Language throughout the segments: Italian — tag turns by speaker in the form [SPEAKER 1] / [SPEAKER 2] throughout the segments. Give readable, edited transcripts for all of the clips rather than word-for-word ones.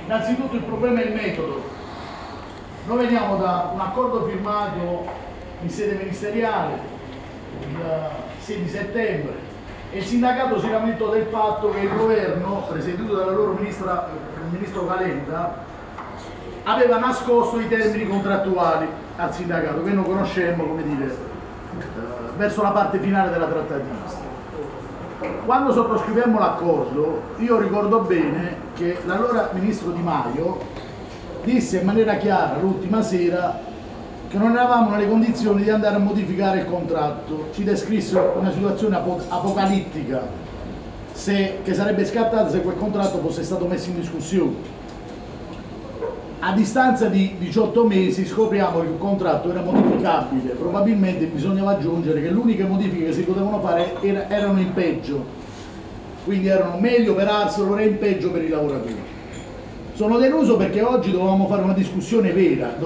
[SPEAKER 1] Innanzitutto il problema è il metodo. Noi veniamo da un accordo firmato in sede ministeriale il 6 di settembre e il sindacato si lamentò del fatto che il governo, presieduto dalla loro ministro Calenda, aveva nascosto i termini contrattuali al sindacato, che noi conoscemmo, come dire, verso la parte finale della trattativa. Quando sottoscrivemmo l'accordo, io ricordo bene che l'allora ministro Di Maio disse in maniera chiara l'ultima sera che non eravamo nelle condizioni di andare a modificare il contratto. Ci descrisse una situazione apocalittica che sarebbe scattata se quel contratto fosse stato messo in discussione. A distanza di 18 mesi scopriamo che il contratto era modificabile, probabilmente bisognava aggiungere che le uniche modifiche che si potevano fare erano in peggio, quindi erano meglio per Arcelor e in peggio per i lavoratori. Sono deluso perché oggi dovremmo fare una discussione vera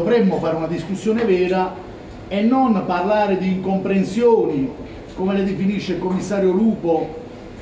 [SPEAKER 1] e non parlare di incomprensioni, come le definisce il commissario Lupo,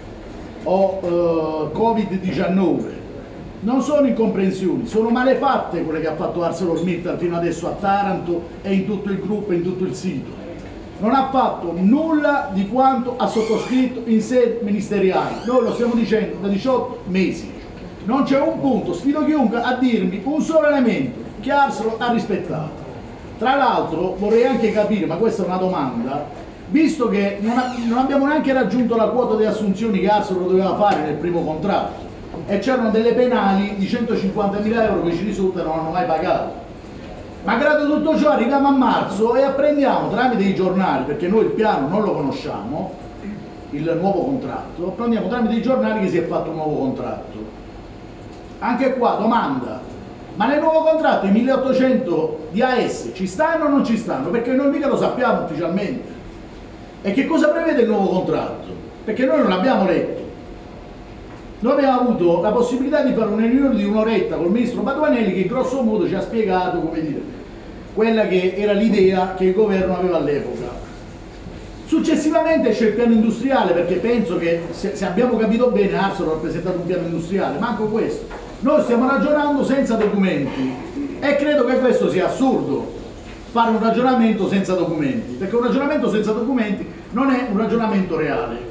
[SPEAKER 1] o Covid-19. Non sono incomprensioni, sono malefatte quelle che ha fatto ArcelorMittal fino adesso a Taranto e in tutto il gruppo e in tutto il sito. Non ha fatto nulla di quanto ha sottoscritto in sede ministeriale. Noi lo stiamo dicendo da 18 mesi. Non c'è un punto, sfido chiunque a dirmi un solo elemento che Arcelor ha rispettato. Tra l'altro vorrei anche capire, ma questa è una domanda, visto che non abbiamo neanche raggiunto la quota di assunzioni che Arcelor doveva fare nel primo contratto, e c'erano delle penali di 150.000 euro che ci risulta non hanno mai pagato. Malgrado tutto ciò arriviamo a marzo e apprendiamo tramite i giornali, perché noi il piano non lo conosciamo, il nuovo contratto, apprendiamo tramite i giornali che si è fatto un nuovo contratto. Anche qua domanda, ma nel nuovo contratto i 1800 di AS ci stanno o non ci stanno? Perché noi mica lo sappiamo ufficialmente. E che cosa prevede il nuovo contratto? Perché noi non l'abbiamo letto. Noi abbiamo avuto la possibilità di fare una riunione di un'oretta col ministro Patuanelli che grosso modo ci ha spiegato, come dire, quella che era l'idea che il governo aveva all'epoca. Successivamente c'è il piano industriale, perché penso che se abbiamo capito bene Arcelor ha presentato un piano industriale, manco questo. Noi stiamo ragionando senza documenti e credo che questo sia assurdo, fare un ragionamento senza documenti, perché un ragionamento senza documenti non è un ragionamento reale.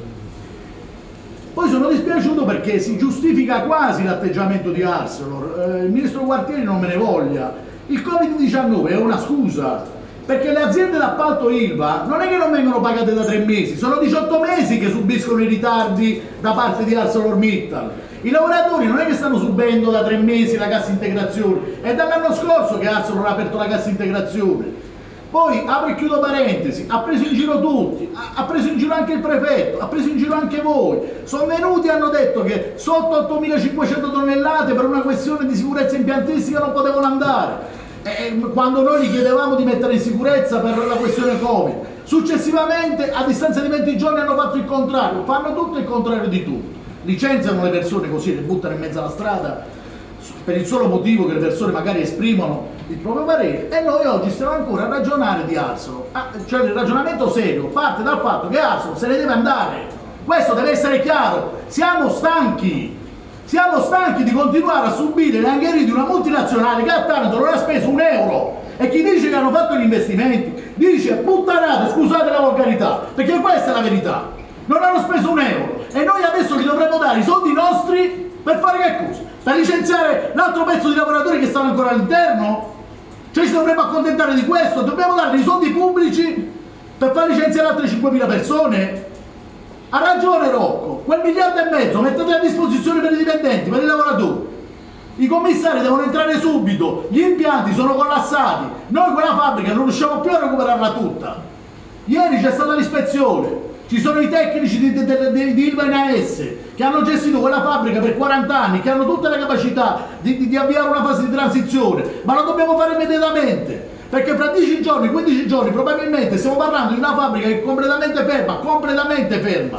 [SPEAKER 1] Poi sono dispiaciuto perché si giustifica quasi l'atteggiamento di Arcelor, il ministro Gualtieri non me ne voglia, il Covid-19 è una scusa, perché le aziende d'appalto ILVA non è che non vengono pagate da 3 mesi, sono 18 mesi che subiscono i ritardi da parte di ArcelorMittal. I lavoratori non è che stanno subendo da 3 mesi la cassa integrazione, è dall'anno scorso che Arcelor ha aperto la cassa integrazione. Poi, apro e chiudo parentesi, ha preso in giro tutti, ha preso in giro anche il prefetto, ha preso in giro anche voi. Sono venuti e hanno detto che sotto 8.500 tonnellate per una questione di sicurezza impiantistica non potevano andare. Quando noi gli chiedevamo di mettere in sicurezza per la questione Covid. Successivamente, a distanza di 20 giorni, hanno fatto il contrario, fanno tutto il contrario di tutto. Licenziano le persone così, le buttano in mezzo alla strada, per il solo motivo che le persone magari esprimono il proprio parere, e noi oggi stiamo ancora a ragionare di Arcelor. Cioè il ragionamento serio parte dal fatto che Arcelor se ne deve andare, questo deve essere chiaro. Siamo stanchi di continuare a subire le angherie di una multinazionale che a Taranto non ha speso un euro, e chi dice che hanno fatto gli investimenti dice puttanate, scusate la volgarità, perché questa è la verità. Non hanno speso un euro e noi adesso gli dovremmo dare i soldi nostri per fare che cosa? Per licenziare l'altro pezzo di lavoratori che stanno ancora all'interno? Cioè ci dovremmo accontentare di questo? Dobbiamo dare i soldi pubblici per far licenziare altre 5.000 persone? Ha ragione Rocco, quel 1,5 miliardi mettete a disposizione per i dipendenti, per i lavoratori. I commissari devono entrare subito, gli impianti sono collassati, noi quella fabbrica non riusciamo più a recuperarla tutta. Ieri c'è stata l'ispezione. Ci sono i tecnici di ILVA in AS che hanno gestito quella fabbrica per 40 anni, che hanno tutte le capacità di avviare una fase di transizione, ma lo dobbiamo fare immediatamente, perché fra 10 giorni, 15 giorni probabilmente stiamo parlando di una fabbrica che è completamente ferma.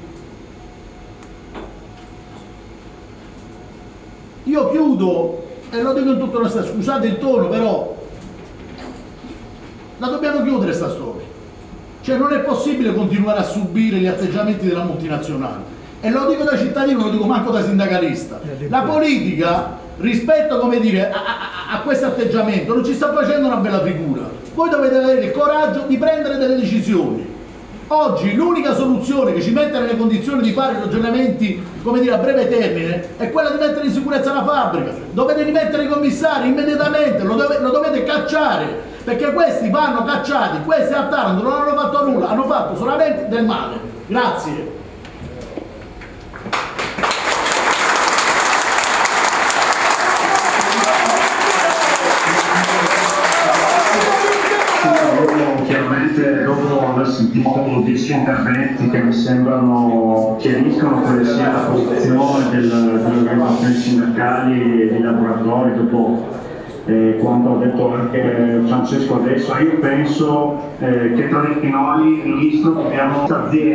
[SPEAKER 1] Io chiudo, e lo dico in tutta onestà, scusate il tono, però la dobbiamo chiudere sta storia. Cioè non è possibile continuare a subire gli atteggiamenti della multinazionale, e lo dico da cittadino, lo dico manco da sindacalista. La politica rispetto, come dire, a questo atteggiamento non ci sta facendo una bella figura. Voi dovete avere il coraggio di prendere delle decisioni. Oggi l'unica soluzione che ci mette nelle condizioni di fare ragionamenti, come dire, a breve termine è quella di mettere in sicurezza la fabbrica. Dovete rimettere i commissari immediatamente, lo dovete cacciare, perché questi vanno cacciati. Questi a Taranto non hanno fatto nulla, hanno fatto solamente del male. Grazie.
[SPEAKER 2] Chiaramente dopo aver sentito i suoi interventi che mi sembrano chiariscono quale sia la posizione delle organizzazioni sindacali e dei laboratori, dopo quanto ha detto anche Francesco adesso, io penso che tra di noi il ministro dobbiamo